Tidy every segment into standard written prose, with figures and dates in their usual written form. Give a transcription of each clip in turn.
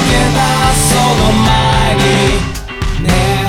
けたその前にね。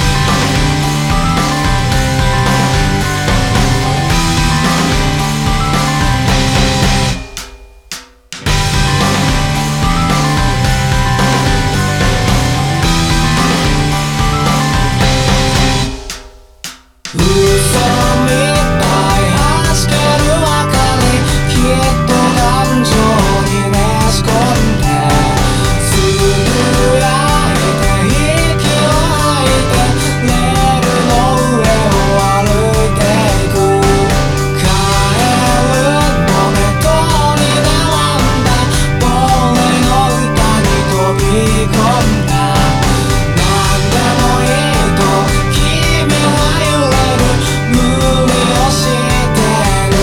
嘘みたい弾ける明かり、きっと感情にねじ込んですぐ焼いて息を吐いてレールの上を歩いていく。帰るの目途に並んだボーイの歌に飛び込んだ。なんでもいいと君は言う無理をしてる。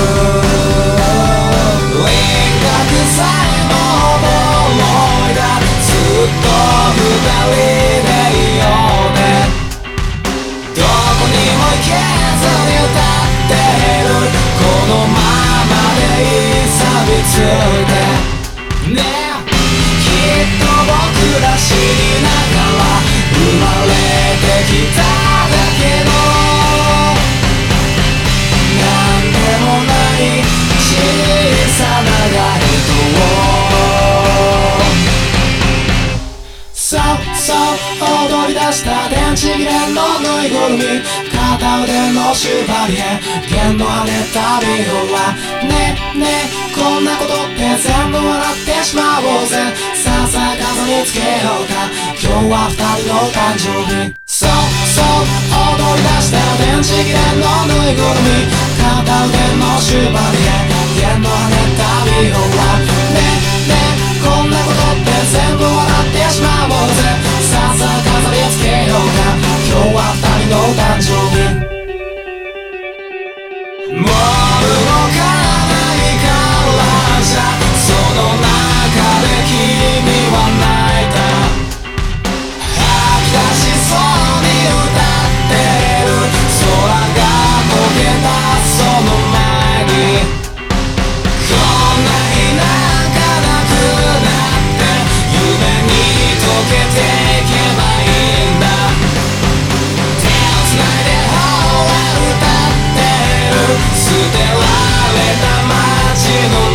輪郭さえも思い出ずっと二人でいようね。どこにも行けずに歌ってるこのままでいい錆びついてね。きっと僕ら知りながら生まれてきただけの小さなライトをそう踊り出した電池切れのぬいぐるみ、片腕の縛りへ弦の跳ねたビオラ。ねえねえこんなことって全部笑ってしまおうぜ。さあさあ飾りつけようか今日は二人の誕生日。そう踊り出した電池切れのぬいぐるみ、片腕の縛りへ弦の跳ねたビオラ。ねえねえこんなことって全部笑ってしまおうぜ。さあさあ飾りつけようか今日は二人の誕生日。もう動かないからじゃその中で君は泣いた。吐き出しそうに歌ってる空が溶けたその前にこんな日なんかなくなって夢に溶けていけばいいんだ。手をつないでほら歌ってる捨てられた街の